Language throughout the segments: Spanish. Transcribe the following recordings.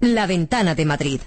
La Ventana de Madrid.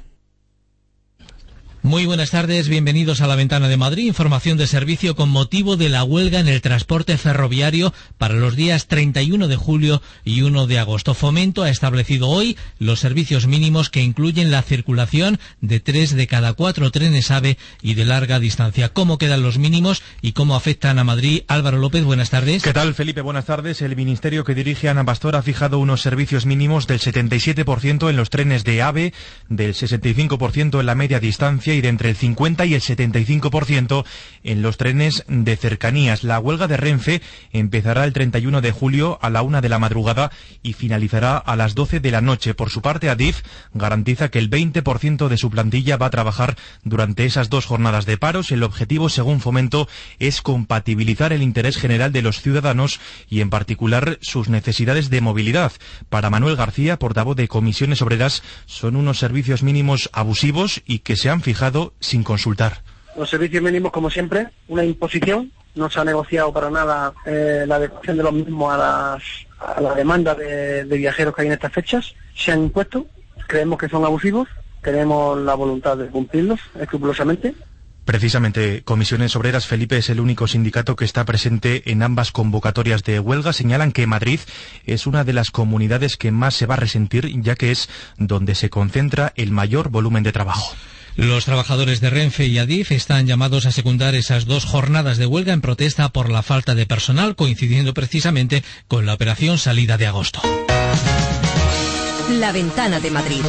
Muy buenas tardes, bienvenidos a La Ventana de Madrid, información de servicio con motivo de la huelga en el transporte ferroviario para los días 31 de julio y 1 de agosto. Fomento ha establecido hoy los servicios mínimos que incluyen la circulación de 3 de cada 4 trenes AVE y de larga distancia. ¿Cómo quedan los mínimos y cómo afectan a Madrid? Álvaro López, buenas tardes. ¿Qué tal, Felipe? Buenas tardes. El ministerio que dirige Ana Pastor ha fijado unos servicios mínimos del 77% en los trenes de AVE, del 65% en la media distancia y de entre el 50 y el 75% en los trenes de cercanías. La huelga de Renfe empezará el 31 de julio a la 1 de la madrugada y finalizará a las 12 de la noche. Por su parte, Adif garantiza que el 20% de su plantilla va a trabajar durante esas 2 jornadas de paros. El objetivo, según Fomento, es compatibilizar el interés general de los ciudadanos y, en particular, sus necesidades de movilidad. Para Manuel García, portavoz de Comisiones Obreras, son unos servicios mínimos abusivos y que se han fijado sin consultar. Los servicios mínimos, como siempre, una imposición. No se ha negociado para nada la adecuación de los mismos a la demanda de viajeros que hay en estas fechas. Se han impuesto, creemos que son abusivos, tenemos la voluntad de cumplirlos escrupulosamente. Precisamente, Comisiones Obreras, Felipe, es el único sindicato que está presente en ambas convocatorias de huelga. Señalan que Madrid es una de las comunidades que más se va a resentir, ya que es donde se concentra el mayor volumen de trabajo. Los trabajadores de Renfe y Adif están llamados a secundar esas 2 jornadas de huelga en protesta por la falta de personal, coincidiendo precisamente con la operación salida de agosto. La Ventana de Madrid.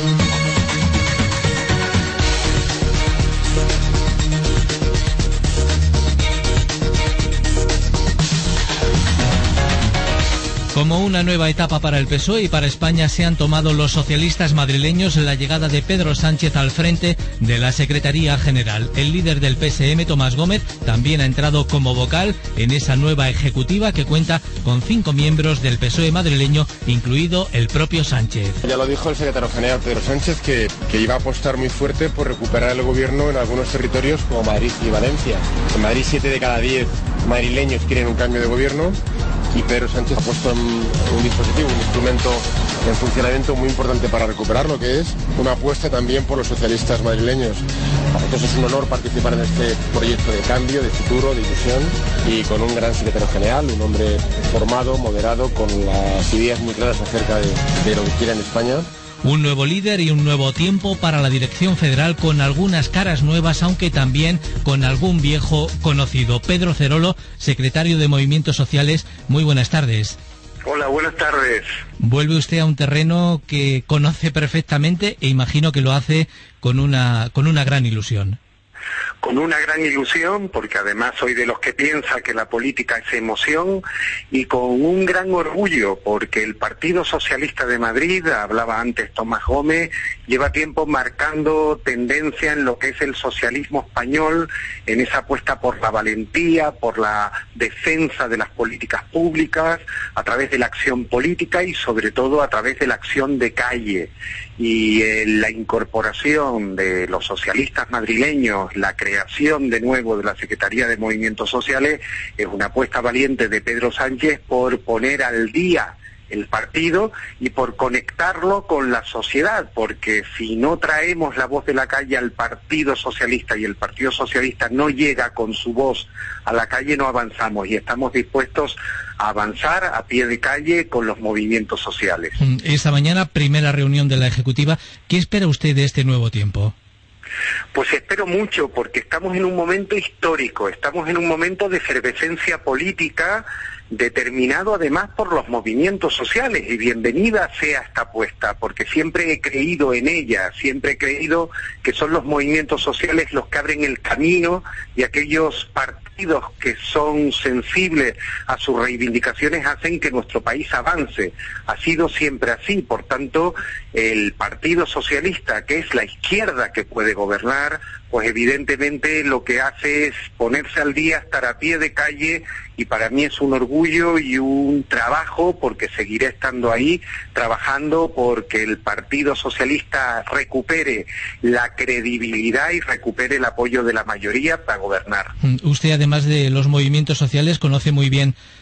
Como una nueva etapa para el PSOE y para España, se han tomado los socialistas madrileños la llegada de Pedro Sánchez al frente de la Secretaría General. El líder del PSM, Tomás Gómez, también ha entrado como vocal en esa nueva ejecutiva que cuenta con 5 miembros del PSOE madrileño, incluido el propio Sánchez. Ya lo dijo el secretario general Pedro Sánchez, que iba a apostar muy fuerte por recuperar el gobierno en algunos territorios como Madrid y Valencia. En Madrid 7 de cada 10 madrileños quieren un cambio de gobierno y Pedro Sánchez ha puesto un dispositivo, un instrumento en funcionamiento muy importante para recuperarlo, que es una apuesta también por los socialistas madrileños. Para nosotros es un honor participar en este proyecto de cambio, de futuro, de ilusión, y con un gran secretario general, un hombre formado, moderado, con las ideas muy claras acerca de lo que quiere en España. Un nuevo líder y un nuevo tiempo para la dirección federal, con algunas caras nuevas, aunque también con algún viejo conocido. Pedro Cerolo, secretario de Movimientos Sociales, muy buenas tardes. Hola, buenas tardes. Vuelve usted a un terreno que conoce perfectamente e imagino que lo hace con una gran ilusión. Con una gran ilusión, porque además soy de los que piensa que la política es emoción, y con un gran orgullo, porque el Partido Socialista de Madrid, hablaba antes Tomás Gómez, lleva tiempo marcando tendencia en lo que es el socialismo español, en esa apuesta por la valentía, por la defensa de las políticas públicas, a través de la acción política y sobre todo a través de la acción de calle. Y la incorporación de los socialistas madrileños, la creación de nuevo de la Secretaría de Movimientos Sociales, es una apuesta valiente de Pedro Sánchez por poner al día el partido y por conectarlo con la sociedad, porque si no traemos la voz de la calle al Partido Socialista y el Partido Socialista no llega con su voz a la calle, no avanzamos, y estamos dispuestos a avanzar a pie de calle con los movimientos sociales. Esta mañana, primera reunión de la Ejecutiva. ¿Qué espera usted de este nuevo tiempo? Pues espero mucho, porque estamos en un momento histórico, estamos en un momento de efervescencia política, determinado además por los movimientos sociales, y bienvenida sea esta apuesta, porque siempre he creído en ella, siempre he creído que son los movimientos sociales los que abren el camino, y aquellos partidos que son sensibles a sus reivindicaciones hacen que nuestro país avance. Ha sido siempre así, por tanto, el Partido Socialista, que es la izquierda que puede gobernar, pues evidentemente lo que hace es ponerse al día, estar a pie de calle, y para mí es un orgullo y un trabajo, porque seguiré estando ahí, trabajando porque el Partido Socialista recupere la credibilidad y recupere el apoyo de la mayoría para gobernar. Usted, además de los movimientos sociales, conoce muy bien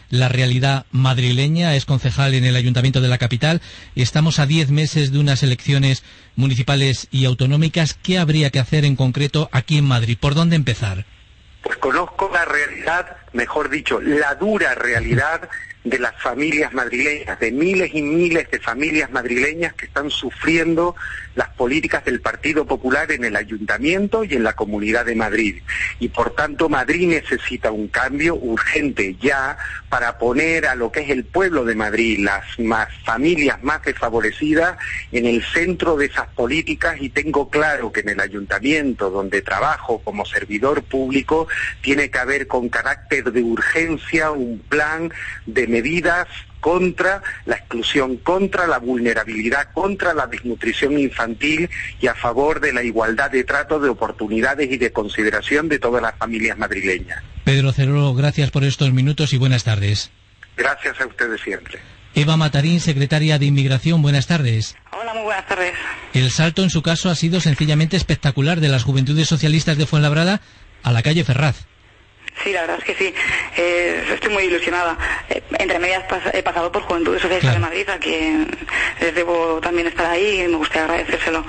la realidad madrileña. Es concejal en el Ayuntamiento de la capital. Estamos a 10 meses de unas elecciones municipales y autonómicas. ¿Qué habría que hacer en concreto aquí en Madrid? ¿Por dónde empezar? Pues conozco la realidad, mejor dicho, la dura realidad de las familias madrileñas, de miles y miles de familias madrileñas que están sufriendo las políticas del Partido Popular en el Ayuntamiento y en la Comunidad de Madrid. Y por tanto Madrid necesita un cambio urgente ya para poner a lo que es el pueblo de Madrid, las familias más desfavorecidas, en el centro de esas políticas, y tengo claro que en el Ayuntamiento, donde trabajo como servidor público, tiene que haber con carácter de urgencia un plan de medidas contra la exclusión, contra la vulnerabilidad, contra la desnutrición infantil y a favor de la igualdad de trato, de oportunidades y de consideración de todas las familias madrileñas. Pedro Cerolo, gracias por estos minutos y buenas tardes. Gracias a ustedes siempre. Eva Matarín, secretaria de Inmigración, buenas tardes. Hola, muy buenas tardes. El salto en su caso ha sido sencillamente espectacular, de las Juventudes Socialistas de Fuenlabrada a la calle Ferraz. Sí, la verdad es que sí. Estoy muy ilusionada. Entre medias he pasado por Juventudes Socialistas de Madrid, a quien les debo también estar ahí y me gustaría agradecérselo.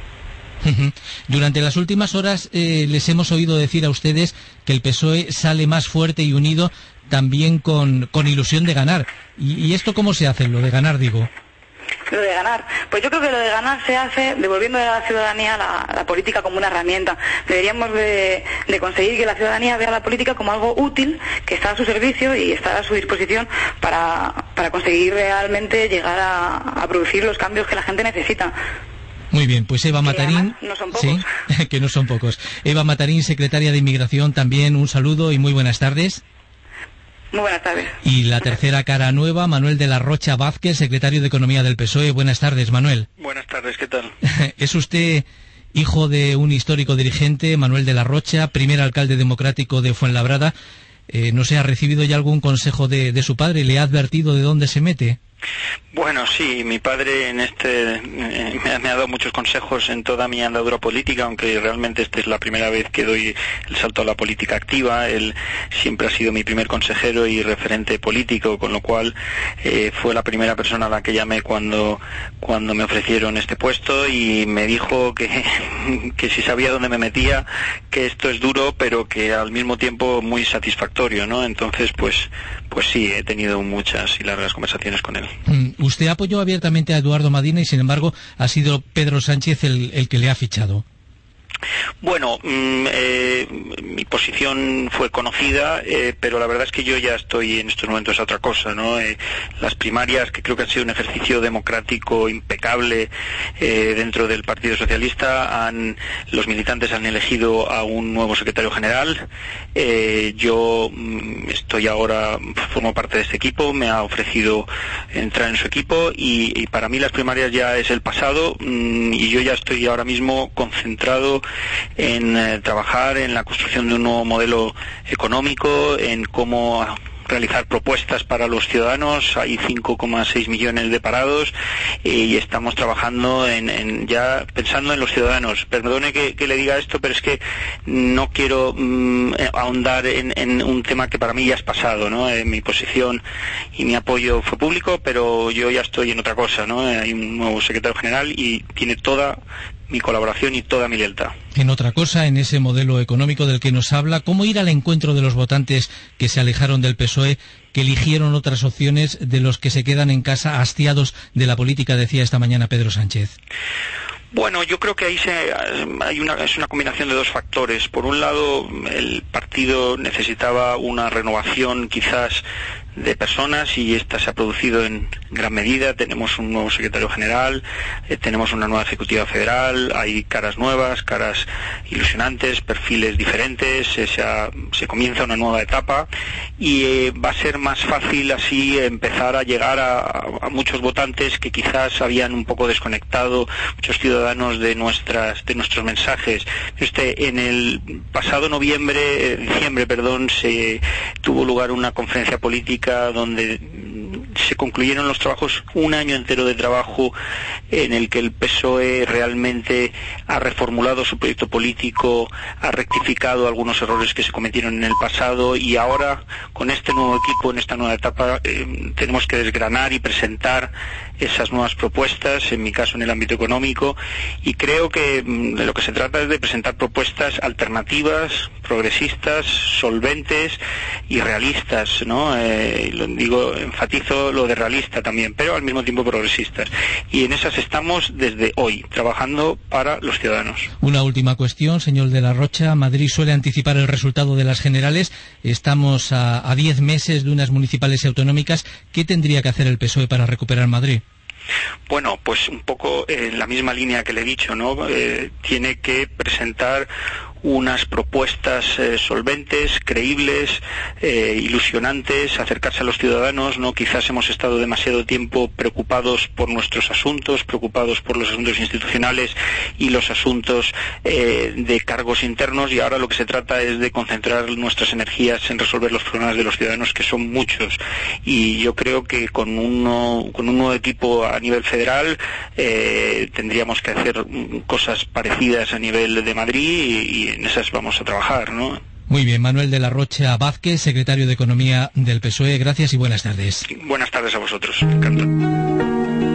Durante las últimas horas les hemos oído decir a ustedes que el PSOE sale más fuerte y unido, también con ilusión de ganar. ¿Y esto cómo se hace, lo de ganar, digo? Lo de ganar, pues yo creo que lo de ganar se hace devolviendo a la ciudadanía la política como una herramienta. Deberíamos de conseguir que la ciudadanía vea la política como algo útil, que está a su servicio y está a su disposición para conseguir realmente llegar a producir los cambios que la gente necesita. Muy bien, pues Eva Matarín, no son pocos. Sí, que no son pocos. Eva Matarín, secretaria de Inmigración, también un saludo y muy buenas tardes. Muy buenas tardes. Y la tercera cara nueva, Manuel de la Rocha Vázquez, secretario de Economía del PSOE. Buenas tardes, Manuel. Buenas tardes, ¿qué tal? Es usted hijo de un histórico dirigente, Manuel de la Rocha, primer alcalde democrático de Fuenlabrada. No sé, ¿ha recibido ya algún consejo de su padre? ¿Le ha advertido de dónde se mete? Bueno, sí, mi padre me ha dado muchos consejos en toda mi andadura política, aunque realmente esta es la primera vez que doy el salto a la política activa. Él siempre ha sido mi primer consejero y referente político, con lo cual fue la primera persona a la que llamé cuando me ofrecieron este puesto, y me dijo que si sabía dónde me metía, que esto es duro, pero que al mismo tiempo muy satisfactorio, ¿no? Entonces, pues sí, he tenido muchas y largas conversaciones con él. Usted apoyó abiertamente a Eduardo Madina y, sin embargo, ha sido Pedro Sánchez el que le ha fichado. Bueno, mi posición fue conocida, pero la verdad es que yo ya estoy en estos momentos a otra cosa, ¿no? Las primarias, que creo que han sido un ejercicio democrático impecable dentro del Partido Socialista, los militantes han elegido a un nuevo secretario general. Yo estoy ahora, formo parte de este equipo, me ha ofrecido entrar en su equipo, y para mí las primarias ya es el pasado, y yo ya estoy ahora mismo concentrado en trabajar en la construcción de un nuevo modelo económico, en cómo realizar propuestas para los ciudadanos. Hay 5,6 millones de parados y estamos trabajando ya pensando en los ciudadanos. Perdone que le diga esto, pero es que no quiero ahondar en un tema que para mí ya es pasado, ¿no? Mi posición y mi apoyo fue público, pero yo ya estoy en otra cosa, ¿no? Hay un nuevo secretario general y tiene toda mi colaboración y toda mi lealtad. En otra cosa, en ese modelo económico del que nos habla, ¿cómo ir al encuentro de los votantes que se alejaron del PSOE, que eligieron otras opciones, de los que se quedan en casa hastiados de la política, decía esta mañana Pedro Sánchez? Bueno, yo creo que ahí es una combinación de dos factores. Por un lado, el partido necesitaba una renovación quizás de personas, y esta se ha producido en gran medida. Tenemos un nuevo secretario general, tenemos una nueva ejecutiva federal, hay caras nuevas, caras ilusionantes, perfiles diferentes, se comienza una nueva etapa, y va a ser más fácil así empezar a llegar a muchos votantes que quizás habían un poco desconectado, muchos ciudadanos de nuestros mensajes. En el pasado diciembre, se tuvo lugar una conferencia política donde se concluyeron los trabajos, un año entero de trabajo en el que el PSOE realmente ha reformulado su proyecto político, ha rectificado algunos errores que se cometieron en el pasado, y ahora con este nuevo equipo, en esta nueva etapa, tenemos que desgranar y presentar esas nuevas propuestas, en mi caso en el ámbito económico, y creo que de lo que se trata es de presentar propuestas alternativas, progresistas, solventes y realistas, ¿no? Enfatizo lo de realista también, pero al mismo tiempo progresistas. Y en esas estamos desde hoy, trabajando para los ciudadanos. Una última cuestión, señor de la Rocha. Madrid suele anticipar el resultado de las generales. Estamos a 10 meses de unas municipales y autonómicas. ¿Qué tendría que hacer el PSOE para recuperar Madrid? Bueno, pues un poco en la misma línea que le he dicho, ¿no? Tiene que presentar unas propuestas solventes, creíbles, ilusionantes, acercarse a los ciudadanos, ¿no? Quizás hemos estado demasiado tiempo preocupados por nuestros asuntos, preocupados por los asuntos institucionales y los asuntos de cargos internos, y ahora lo que se trata es de concentrar nuestras energías en resolver los problemas de los ciudadanos, que son muchos, y yo creo que con un nuevo equipo a nivel federal tendríamos que hacer cosas parecidas a nivel de Madrid, y en esas vamos a trabajar, ¿no? Muy bien, Manuel de la Rocha Vázquez, secretario de Economía del PSOE, gracias y buenas tardes. Buenas tardes a vosotros, encantado.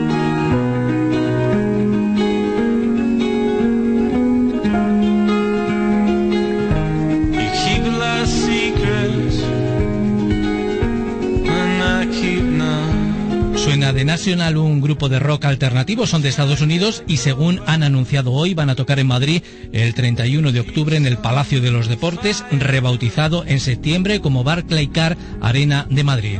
Suena The National, un grupo de rock alternativo, son de Estados Unidos y según han anunciado hoy van a tocar en Madrid el 31 de octubre en el Palacio de los Deportes, rebautizado en septiembre como Barclaycard Arena de Madrid.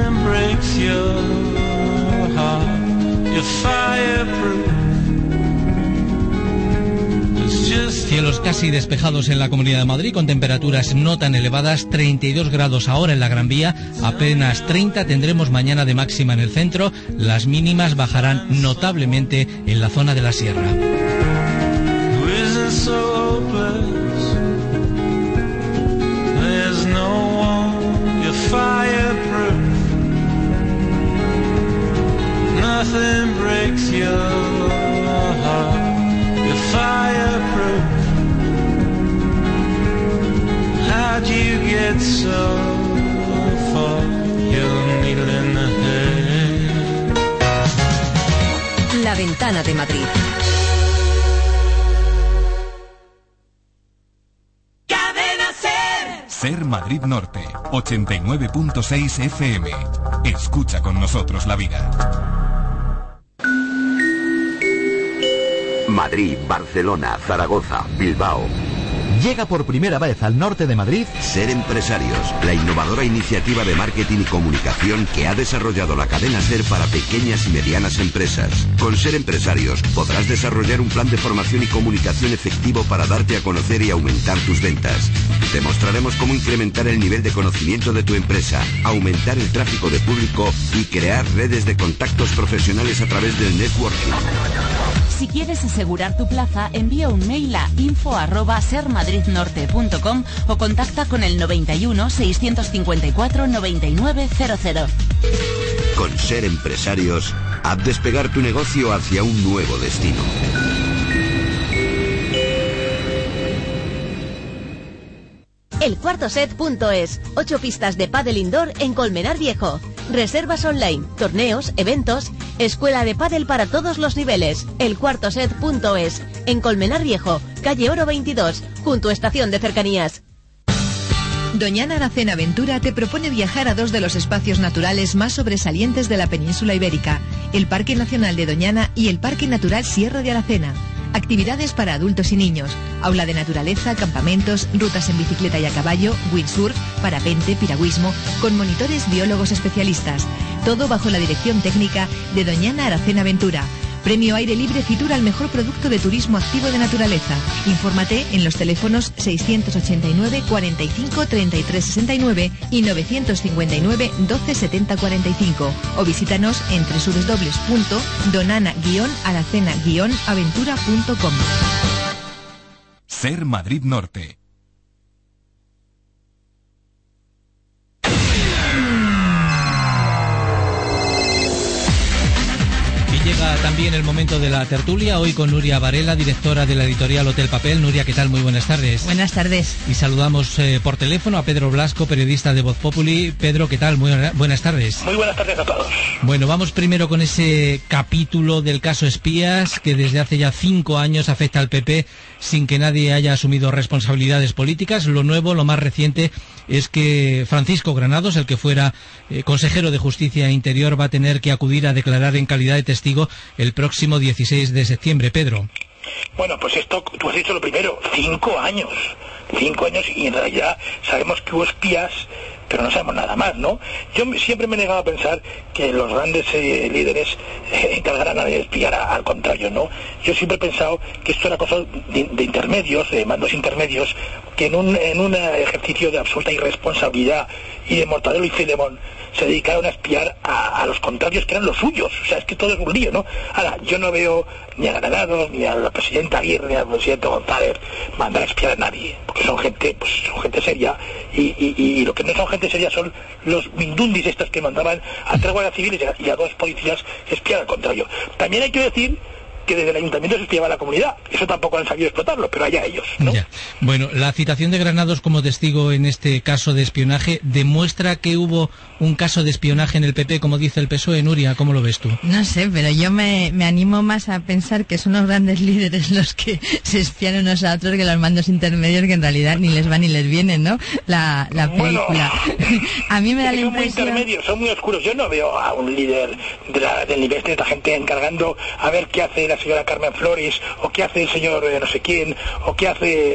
Cielos casi despejados en la Comunidad de Madrid, con temperaturas no tan elevadas, 32 grados ahora en la Gran Vía, apenas 30 tendremos mañana de máxima en el centro, las mínimas bajarán notablemente en la zona de la sierra. How'd you get so far? You're needle in the head. La Ventana de Madrid. Cadena Ser. Ser Madrid Norte, 89.6 FM. Escucha con nosotros la vida. Madrid, Barcelona, Zaragoza, Bilbao. Llega por primera vez al norte de Madrid Ser Empresarios, la innovadora iniciativa de marketing y comunicación que ha desarrollado la cadena Ser para pequeñas y medianas empresas. Con Ser Empresarios podrás desarrollar un plan de formación y comunicación efectivo para darte a conocer y aumentar tus ventas. Te mostraremos cómo incrementar el nivel de conocimiento de tu empresa, aumentar el tráfico de público y crear redes de contactos profesionales a través del networking. Si quieres asegurar tu plaza, envía un mail a info@sermadridnorte.com o contacta con el 91 654 9900. Con Ser Empresarios, haz despegar tu negocio hacia un nuevo destino. Elcuartoset.es, 8 pistas de pádel indoor en Colmenar Viejo. Reservas online, torneos, eventos, escuela de pádel para todos los niveles. Elcuartoset.es, en Colmenar Viejo, calle Oro 22, junto a Estación de Cercanías. Doñana Aracena Ventura te propone viajar a 2 de los espacios naturales más sobresalientes de la península ibérica, el Parque Nacional de Doñana y el Parque Natural Sierra de Aracena. Actividades para adultos y niños, aula de naturaleza, campamentos, rutas en bicicleta y a caballo, windsurf, parapente, piragüismo, con monitores biólogos especialistas. Todo bajo la dirección técnica de Doñana Aracena Ventura. Premio Aire Libre Fitur al mejor producto de turismo activo de naturaleza. Infórmate en los teléfonos 689 45 33 69 y 959 12 70 45 o visítanos en www.donana-aracena-aventura.com. Ser Madrid Norte. También el momento de la tertulia, hoy con Nuria Varela, directora de la editorial Hotel Papel. Nuria, ¿qué tal? Muy buenas tardes. Buenas tardes. Y saludamos por teléfono a Pedro Blasco, periodista de Voz Populi. Pedro, ¿qué tal? Muy buenas tardes. Muy buenas tardes a todos. Bueno, vamos primero con ese capítulo del caso Espías, que desde hace ya 5 años afecta al PP sin que nadie haya asumido responsabilidades políticas. Lo nuevo, lo más reciente, es que Francisco Granados, el que fuera consejero de Justicia e Interior, va a tener que acudir a declarar en calidad de testigo el próximo 16 de septiembre. Pedro. Bueno, pues esto, tú has dicho lo primero, 5 años. 5 años y en realidad sabemos que hubo espías, pero no sabemos nada más, ¿no? Yo siempre me he negado a pensar que los grandes líderes encargaran de espiar, al contrario, ¿no? Yo siempre he pensado que esto era cosa de intermedios, de mandos intermedios, que en un ejercicio de absoluta irresponsabilidad y de Mortadelo y Filemón se dedicaron a espiar a los contrarios, que eran los suyos. O sea, es que todo es un lío, ¿no? Ahora, yo no veo ni a Granados, ni a la presidenta Aguirre, ni al presidente González mandar a espiar a nadie, porque son gente seria, y lo que no son gente seria son los mindundis estos que mandaban a 3 guardias civiles y a 2 policías espiar al contrario. También hay que decir que desde el ayuntamiento se espiaba a la comunidad. Eso tampoco han sabido explotarlo, pero allá ellos, ¿no? Ya. Bueno, la citación de Granados como testigo en este caso de espionaje demuestra que hubo un caso de espionaje en el PP, como dice el PSOE. Nuria, ¿cómo lo ves tú? No sé, pero yo me animo más a pensar que son los grandes líderes los que se espían unos a otros que los mandos intermedios, que en realidad ni les va ni les viene, ¿no? La película. A mí me da la impresión... Son muy intermedios, son muy oscuros. Yo no veo a un líder del nivel de esta gente encargando a ver qué hace la señora Carmen Flores, o qué hace el señor no sé quién, o qué hace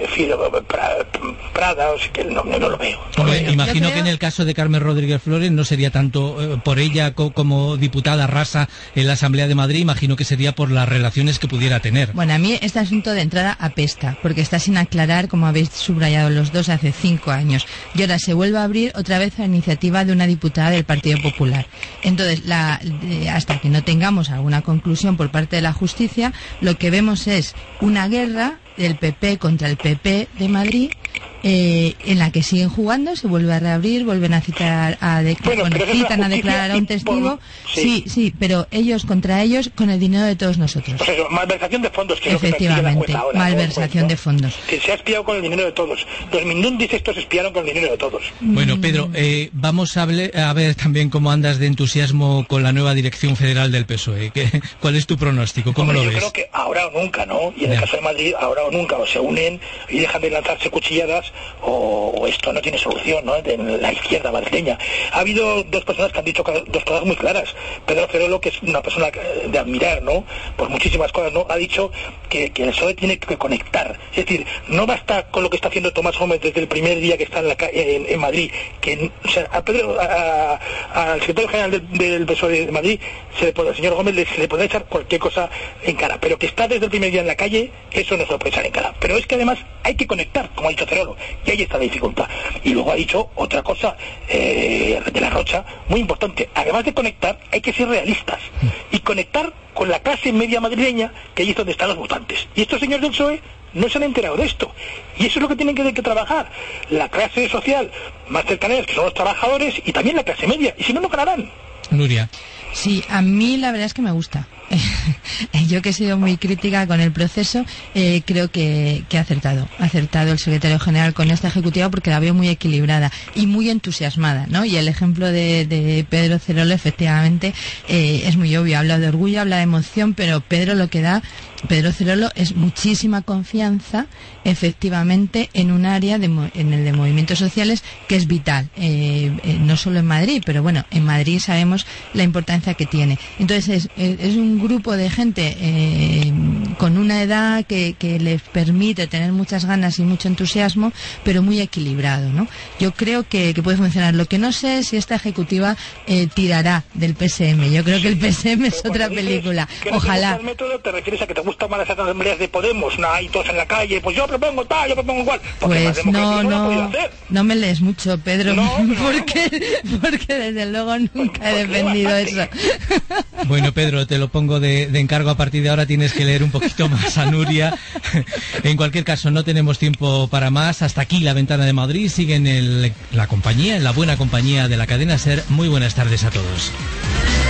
Prada, o sea, que no lo veo. Hombre, imagino que en el caso de Carmen Rodríguez Flores no sería tanto por ella como diputada rasa en la Asamblea de Madrid, imagino que sería por las relaciones que pudiera tener. Bueno, a mí este asunto de entrada apesta, porque está sin aclarar, como habéis subrayado los dos, hace 5 años. Y ahora se vuelve a abrir otra vez la iniciativa de una diputada del Partido Popular. Entonces, hasta que no tengamos alguna conclusión por parte de la justicia, lo que vemos es una guerra del PP contra el PP de Madrid, en la que siguen jugando, se vuelve a reabrir, vuelven a citar citan a declarar a un testigo, sí, pero ellos contra ellos con el dinero de todos nosotros. Pues eso, malversación de fondos, que efectivamente, es lo que malversación de fondos. Que se ha espiado con el dinero de todos. Los mindundis estos espiaron con el dinero de todos. Bueno, Pedro, vamos a ver también cómo andas de entusiasmo con la nueva dirección federal del PSOE. ¿Cuál es tu pronóstico? ¿Cómo lo ves? Yo creo que ahora o nunca, ¿no? Y en el caso de Madrid, ahora o nunca, o se unen y dejan de lanzarse cuchilladas, o esto no tiene solución, ¿no? En la izquierda madrileña. Ha habido 2 personas que han dicho 2 cosas muy claras. Pedro Cerolo, que es una persona de admirar, ¿no? Por muchísimas cosas, ¿no? Ha dicho que el PSOE tiene que conectar. Es decir, no basta con lo que está haciendo Tomás Gómez desde el primer día que está en Madrid. O sea, al secretario general del PSOE de Madrid, al señor Gómez, se le puede echar cualquier cosa en cara. Pero que está desde el primer día en la calle, eso no se lo puede echar en cara. Pero es que además hay que conectar, como ha dicho Cerolo. Y ahí está la dificultad. Y luego ha dicho otra cosa de la Rocha muy importante. Además de conectar, hay que ser realistas y conectar con la clase media madrileña, que ahí es donde están los votantes. Y estos señores del PSOE no se han enterado de esto. Y eso es lo que tienen que trabajar. La clase social más cercana, que son los trabajadores, y también la clase media. Y si no, no ganarán. Nuria. Sí, a mí la verdad es que me gusta. Yo, que he sido muy crítica con el proceso, creo que ha acertado el secretario general con esta ejecutiva, porque la veo muy equilibrada y muy entusiasmada, ¿no? Y el ejemplo de Pedro Cerolo, efectivamente, es muy obvio. Habla de orgullo, habla de emoción, pero Pedro Cerolo es muchísima confianza, efectivamente, en un área en el de movimientos sociales que es vital, no solo en Madrid, pero bueno, en Madrid sabemos la importancia que tiene. Entonces es un grupo de gente con una edad que les permite tener muchas ganas y mucho entusiasmo, pero muy equilibrado, ¿no? Yo creo que puede funcionar. Lo que no sé es si esta ejecutiva tirará del PSM. Yo creo que el PSM es otra película. Ojalá. ¿El método te refieres a que te gustan más las asambleas de Podemos? No, hay todos en la calle, pues yo propongo tal, yo propongo igual. Pues no me lees mucho, Pedro, porque desde luego nunca he defendido eso. Bueno, Pedro, te lo pongo de encargo. A partir de ahora tienes que leer un poquito más a Nuria. En cualquier caso, no tenemos tiempo para más. Hasta aquí La Ventana de Madrid. Sigue en la buena compañía de la cadena SER. Muy buenas tardes a todos.